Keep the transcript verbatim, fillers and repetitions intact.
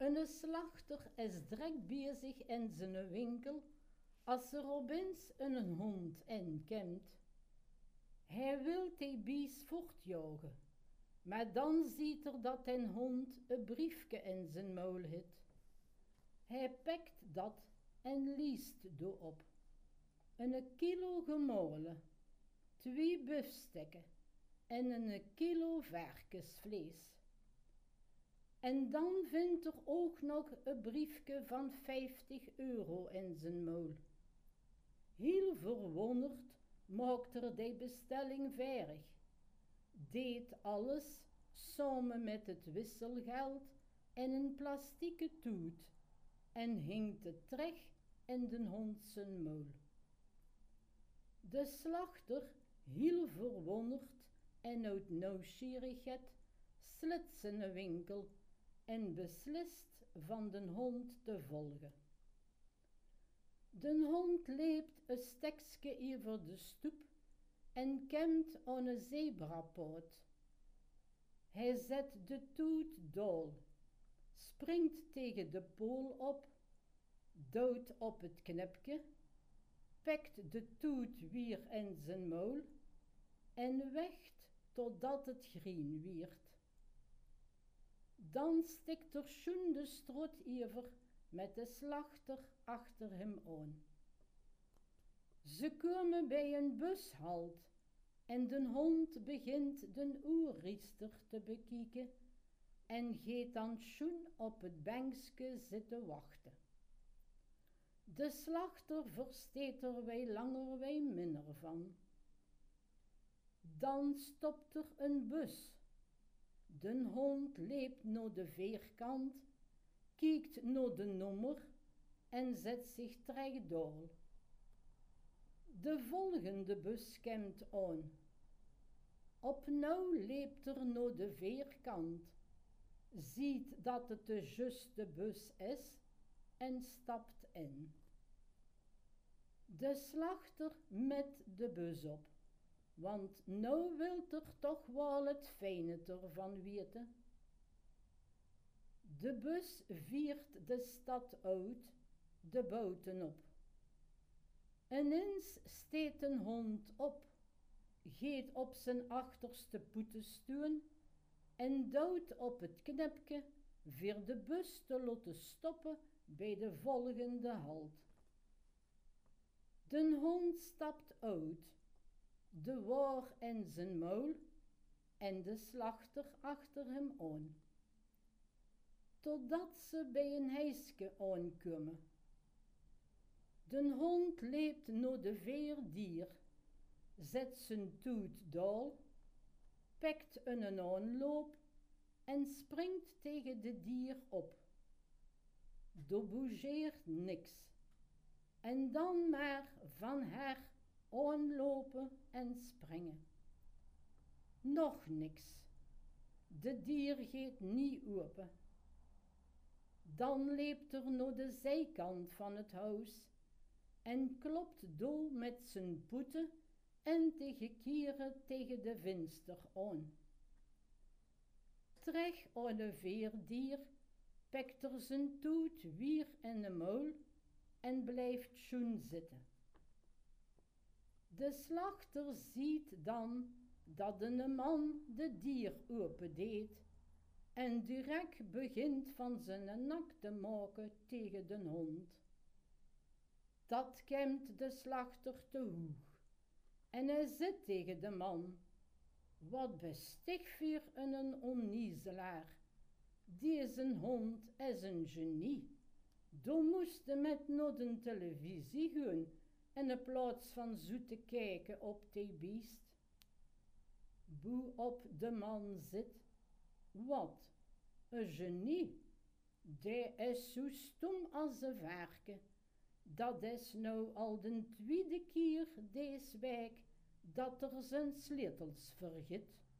Een slachter is druk bezig in zijn winkel als er opeens een hond inkomt. Hij wil die beest voortjagen, maar dan ziet er dat een hond een briefje in zijn mouw heeft. Hij pakt dat en leest erop. Een kilo gemalen, twee biefstukken en een kilo varkensvlees. En dan vindt er ook nog een briefje van vijftig euro in zijn mouw. Heel verwonderd maakt er de bestelling verig, deed alles samen met het wisselgeld in een plastieke toet en hing het terug in de hond zijn mouw. De slachter, heel verwonderd en uit nieuwsgierigheid, slit zijn winkel en beslist van de hond te volgen. De hond leept een stukje over de stoep en komt aan een zebrapad. Hij zet de toet dol, springt tegen de pool op, duwt op het knipje, pakt de toet weer in zijn mouw en weegt totdat het groen wierd. Dan stikt er schoen de strot over met de slachter achter hem aan. Ze komen bij een bus halt en de hond begint de oerriester te bekijken en gaat dan schoen op het bankje zitten wachten. De slachter versteet er wij langer wij minder van. Dan stopt er een bus. De hond leept naar de veerkant, kijkt naar de nummer en zet zich terug door. De volgende bus komt aan. Opnieuw leept er naar de veerkant, ziet dat het de juiste bus is en stapt in. De slachter met de bus op, want nou wil er toch wel het fijne ervan weten. De bus viert de stad uit, de buitenop. Ineens steekt een hond op, gaat op zijn achterste poeten staan en duwt op het knipje voor de bus te laten stoppen bij de volgende halt. De hond stapt uit, de waar in zijn mouw en de slachter achter hem aan. Totdat ze bij een huisje aankomen. De hond leept naar de veerdier, zet zijn toet dol, pakt een aanloop en springt tegen de dier op. Er bougeert niks. En dan maar van haar aanlopen en springen. Nog niks. De dier gaat niet open. Dan leept er naar de zijkant van het huis en klopt dol met zijn poeten en tegen kieren tegen de venster aan. Terug aan de veerdier pakt er zijn toet weer in de mouw en blijft schoen zitten. De slachter ziet dan dat een man de dier opendeed en direct begint van zijn nak te maken tegen de hond. Dat komt de slachter te hoog en hij zit tegen de man. Wat bestig voor een onniezelaar. Deze hond is een genie. Dan moest je met naar de televisie gaan en in plaats van zo te kijken op die beest. Boe op de man zit. Wat? Een genie? Die is zo stom als een varken. Dat is nou al de tweede keer deze week dat er zijn sleutels vergeet.